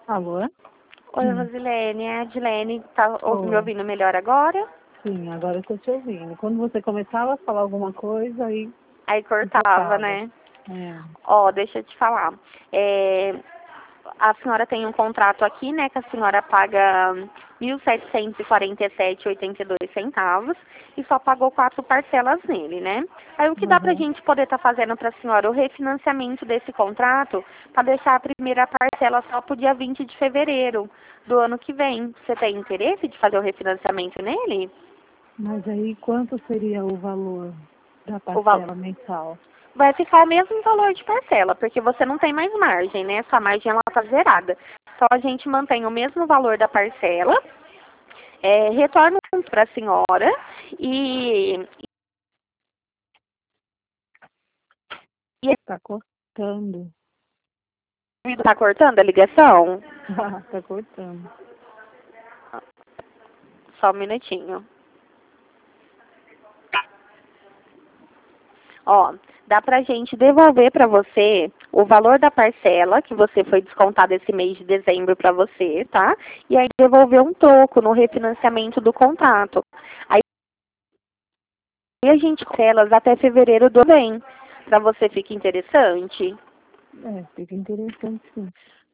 Alô? Oi, Rosilene, é a Adilene. Tá me Oi. ouvindo melhor agora? Sim, agora eu estou te ouvindo. Quando você começava a falar alguma coisa, aí Aí cortava, pipocava. né? É. Ó, deixa eu te falar. A senhora tem um contrato aqui, né, que a senhora paga 1.747,82 e só pagou 4 parcelas nele, né? Aí o que dá pra Uhum. gente poder estar fazendo pra senhora? O refinanciamento desse contrato para deixar a primeira parcela só pro dia 20 de fevereiro do ano que vem. Você tem interesse de fazer o refinanciamento nele? Mas aí quanto seria o valor da O val parcela mensal? Vai ficar o mesmo valor de parcela, porque você não tem mais margem, né? Sua margem ela tá zerada. Então a gente mantém o mesmo valor da parcela, retorna para a senhora e Tá cortando. tá cortando a ligação? Tá cortando. Só um minutinho. Ó, dá pra gente devolver para você o valor da parcela que você foi descontado esse mês de dezembro para você, tá? E aí devolver um troco no refinanciamento do contrato. Aí a gente elas até fevereiro do ano que vem. Para você fica interessante? Fica interessante sim.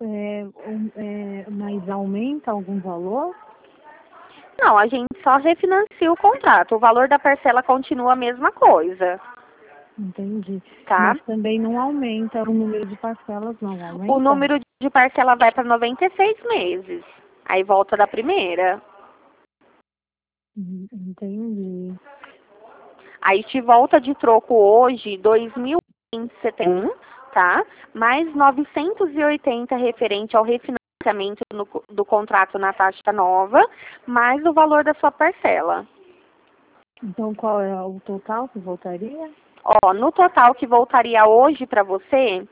Mas aumenta algum valor? Não, a gente só refinancia o contrato. O valor da parcela continua a mesma coisa, Entendi. tá? Mas também não aumenta o número de parcelas, não O aumenta? número de parcela vai para 96 meses. Aí volta da primeira. Entendi. Aí te volta de troco hoje 2.171, tá? Mais 980 referente ao refinanciamento do contrato na taxa nova, mais o valor da sua parcela. Então, qual é o total que voltaria? Ó, no total que voltaria hoje para você,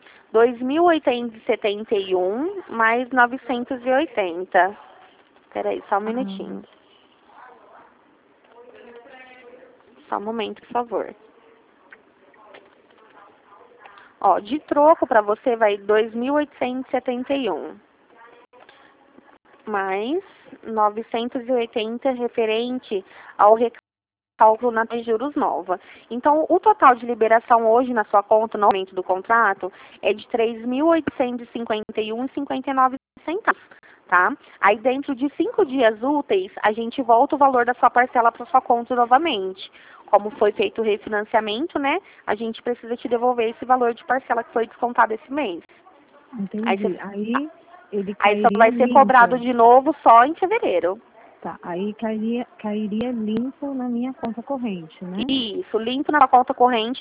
2.871 mais 980. Peraí, só um Ah, minutinho. Só um momento, por favor. Ó, de troco para você vai 2.871 mais 980 referente ao recálculo na taxa de juros nova. Então, o total de liberação hoje na sua conta, no aumento do contrato, é de 3.851,59 centavos, tá? Aí, dentro de 5 dias úteis, a gente volta o valor da sua parcela para sua conta novamente. Como foi feito o refinanciamento, né? A gente precisa te devolver esse valor de parcela que foi descontado esse mês. Aí, entendi. Aí ele aí só cairia vai ser cobrado limpo. de novo só em fevereiro. Tá, aí cairia limpo na minha conta corrente, né? Isso, limpo na conta corrente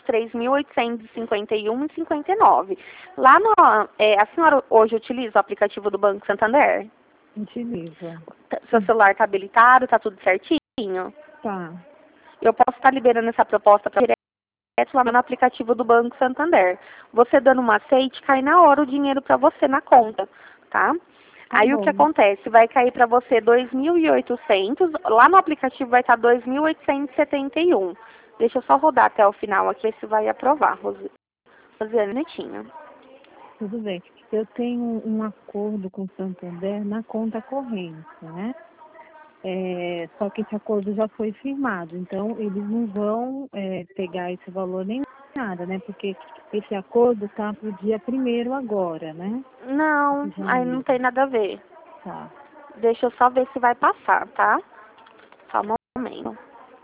3.851,59. Lá no, a senhora hoje utiliza o aplicativo do Banco Santander? Utiliza. Seu celular está habilitado, está tudo certinho? Tá, Eu posso estar liberando essa proposta para direto lá no aplicativo do Banco Santander. Você dando um aceite, cai na hora o dinheiro para você na conta, tá? tá Aí o que bom. acontece? Vai cair para você 2.800, lá no aplicativo vai estar 2.871. Deixa eu só rodar até o final aqui, ver se vai aprovar, Rosiane, minutinho. Tudo bem. Eu tenho um acordo com o Santander na conta corrente, né? Só que esse acordo já foi firmado, então eles não vão pegar esse valor nem nada, né? Porque esse acordo está para o dia 1º agora, né? De Não, aí não janeiro. tem nada a ver. Tá. Deixa eu só ver se vai passar, tá? Só um momento.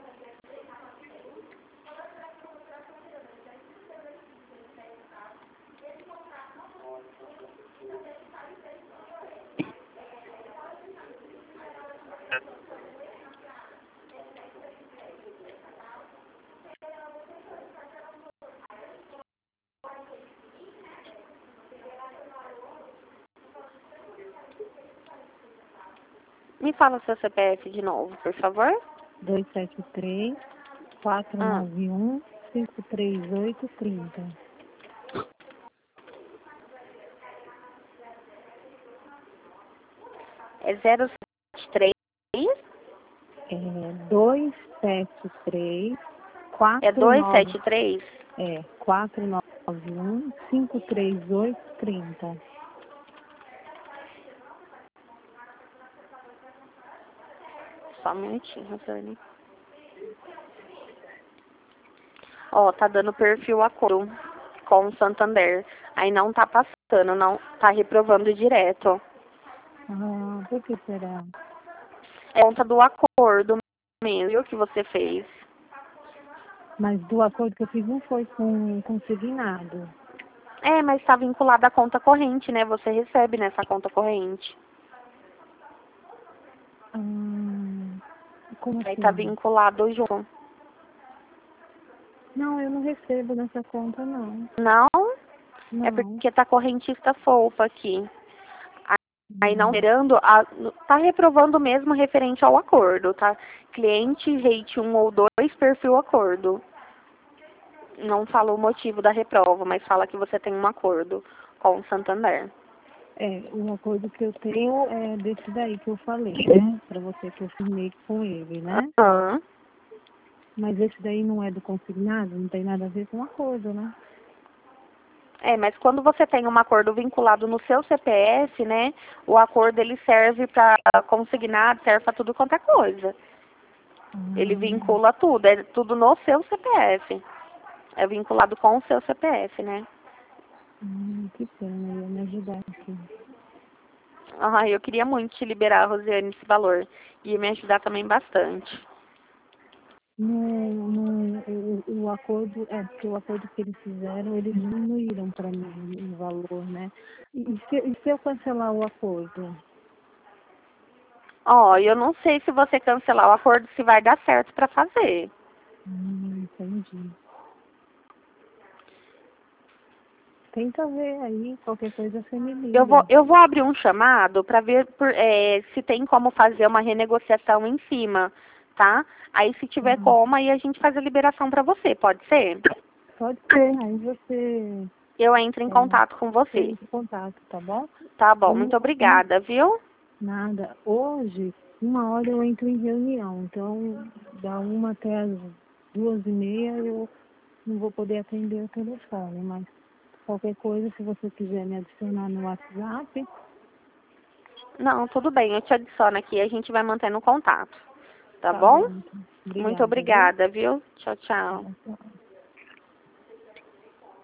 Me fala o seu CPF de novo, por favor. 273 Ah, 491 53830. é 073, É 273 é 49 273. 491 53830. Só um minutinho, Rosane. Ó, tá dando perfil acordo com o Santander. Aí não tá passando, não tá reprovando direto. Ah, por que será? É conta do acordo mesmo que você fez. Mas do acordo que eu fiz não foi com consignado. É, mas está vinculado à conta corrente, né? Você recebe nessa conta corrente. Como Aí tá assim? vinculado junto. Não, eu não recebo nessa conta, não. Não? É Não. porque tá correntista FOFA aqui. Aí não Hum. gerando, tá reprovando mesmo referente ao acordo, tá? Cliente, rate 1 ou 2, perfil acordo. Não fala o motivo da reprova, mas fala que você tem um acordo com o Santander. É, o acordo que eu tenho é desse daí que eu falei, né? Pra você que eu firmei com ele, né? Aham. Mas esse daí não é do consignado, não tem nada a ver com o acordo, né? É, mas quando você tem um acordo vinculado no seu CPF, né, o acordo ele serve para consignado, serve para tudo quanto é coisa. Ele Ah, vincula tudo, é tudo no seu CPF. É vinculado com o seu CPF, né? que pena, ia me ajudar aqui. Ah, eu queria muito te liberar, Rosiane, esse valor. Ia me ajudar também bastante. O acordo, porque o acordo que eles fizeram, eles diminuíram para mim o valor, né? E se eu cancelar o acordo? Ó, eu não sei se você cancelar o acordo, se vai dar certo para fazer. Entendi. Tenta ver aí, qualquer coisa você me liga. Eu vou abrir um chamado para ver se tem como fazer uma renegociação em cima, tá? Aí se tiver Uhum. como, aí a gente faz a liberação para você, pode ser? Pode ser, aí você Eu entro em contato com você. tem contato, tá bom? Tá bom, muito Um, obrigada, viu? nada. Hoje, 1 hora eu entro em reunião, então da 1 até as 2h30 eu não vou poder atender o telefone, mas qualquer coisa, se você quiser me adicionar no WhatsApp, Não, tudo bem, eu te adiciono aqui, a gente vai mantendo contato. Tá tá bom? bom. Então. Muito Obrigada, viu? obrigada, viu? Tchau, tchau. Tchau, tchau.